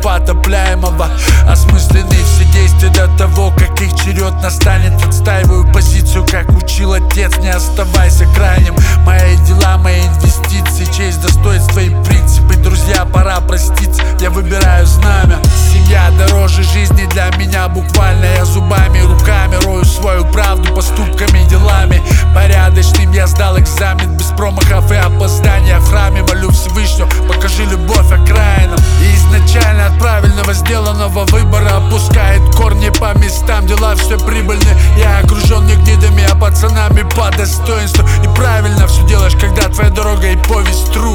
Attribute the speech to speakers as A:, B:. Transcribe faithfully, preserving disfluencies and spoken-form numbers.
A: непотопляемого. Осмыслены все действия до того, как их черед настанет. Отстаиваю позицию, как учил отец. Не оставайся крайним. Мои дела, мои инвестиции, честь, достоинство и принципы. Друзья, пора проститься, я выбираю знамя. Семья дороже жизни для меня буквально. Я зубами, руками рою свою правду, поступками, делами. Порядочным я сдал экзамен без промахов и опозданий. В храме молю Всевышнего, покажи любовь окраинам. И изначально от правильного сделанного выбора опускает корни по местам. Дела все прибыльны, я окружен не гнидами, а пацанами по достоинству. И правильно все делаешь, когда твоя дорога и повесть тру.